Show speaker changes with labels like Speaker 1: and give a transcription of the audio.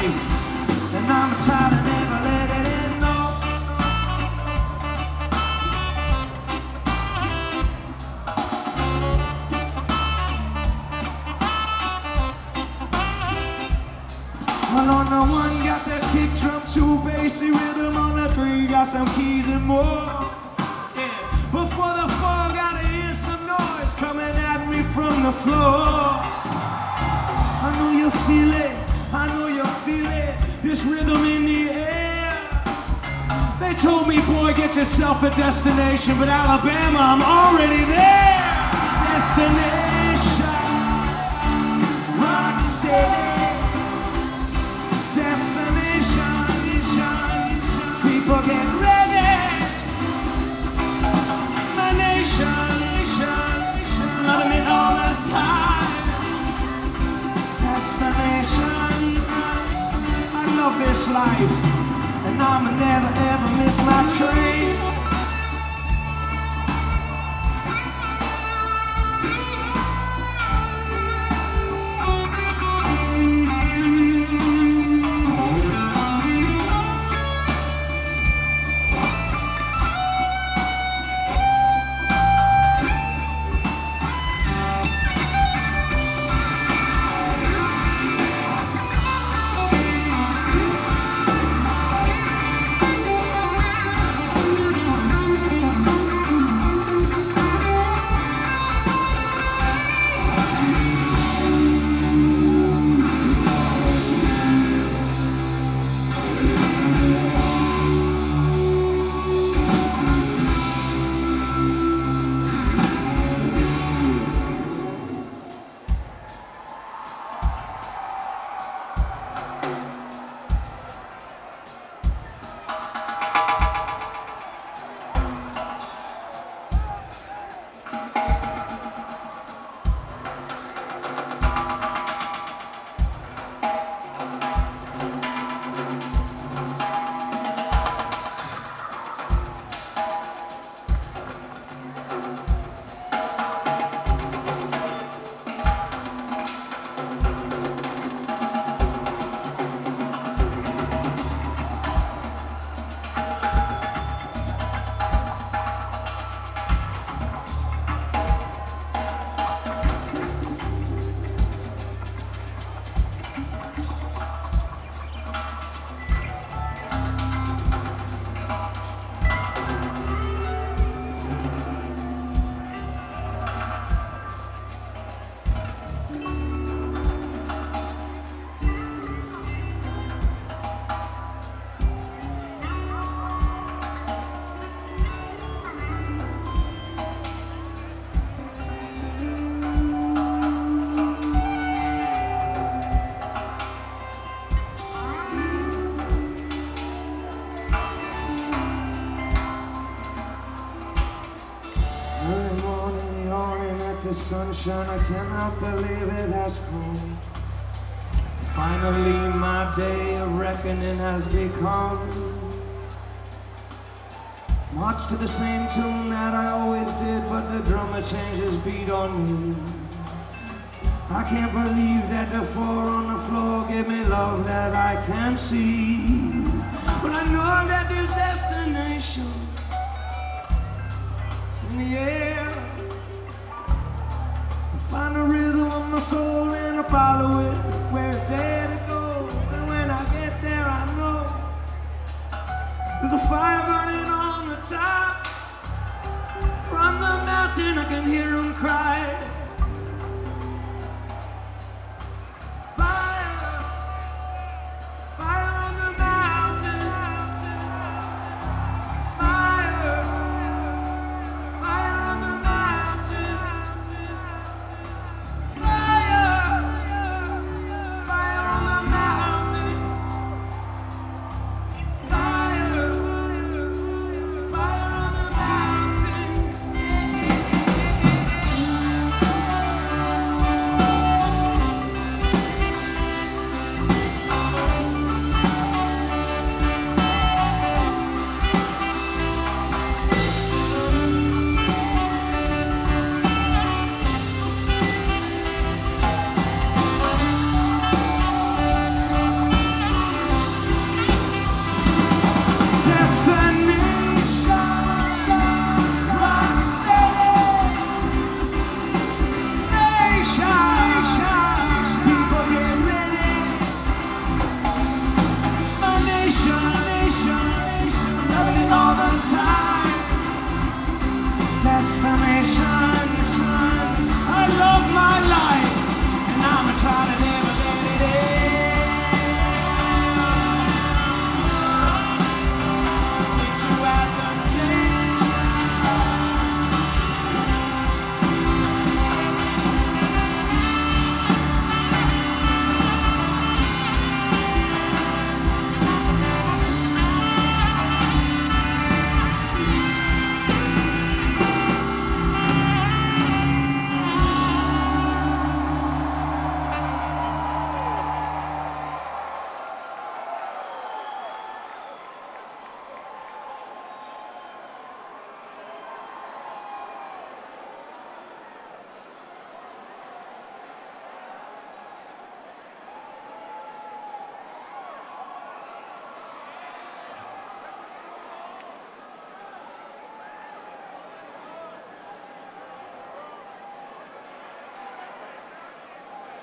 Speaker 1: life, and I'm trying to never let it end. No. Well, on the one got that kick drum, two bassy rhythm, on the three got some keys and more. Yeah. But for the four, gotta hear some noise coming at me from the floor. I know you feel it, I know you feel it, this rhythm in the air. They told me, boy, get yourself a destination, but Alabama, I'm already there. Destination, rock steady. People get ready. My nation, loving it all the time. Destination, I love this life, and I'ma never ever miss my train. Sunshine, I cannot believe it has come. Finally, my day of reckoning has become. March to the same tune that I always did, but the drummer changed his beat on me. I can't believe that the four on the floor give me love that I can't see. But I know that this destination is in the air. Find the rhythm of my soul and I follow it where it's there to go. And when I get there, I know there's a fire burning on the top. From the mountain, I can hear them cry.